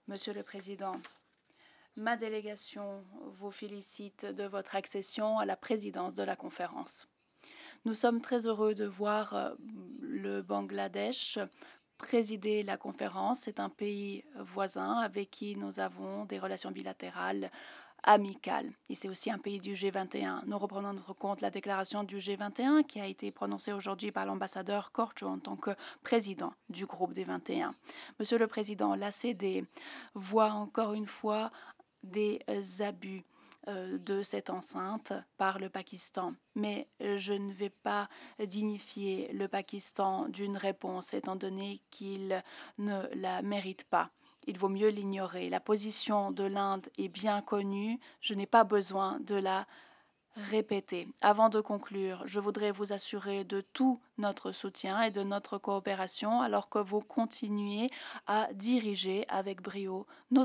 Monsieur le Président, ma délégation vous félicite de votre accession à la présidence de la conférence. Nous sommes très heureux de voir le Bangladesh présider la conférence. C'est un pays voisin avec qui nous avons des relations bilatérales amicales. Et c'est aussi un pays du G21. Nous reprenons notre compte la déclaration du G21 qui a été prononcée aujourd'hui par l'ambassadeur Korcho en tant que président du groupe des 21. Monsieur le Président, l'ACD voit encore une fois des abus de cette enceinte par le Pakistan. Mais je ne vais pas dignifier le Pakistan d'une réponse étant donné qu'il ne la mérite pas. Il vaut mieux l'ignorer. La position de l'Inde est bien connue. Je n'ai pas besoin de la répéter. Avant de conclure, je voudrais vous assurer de tout notre soutien et de notre coopération alors que vous continuez à diriger avec brio notre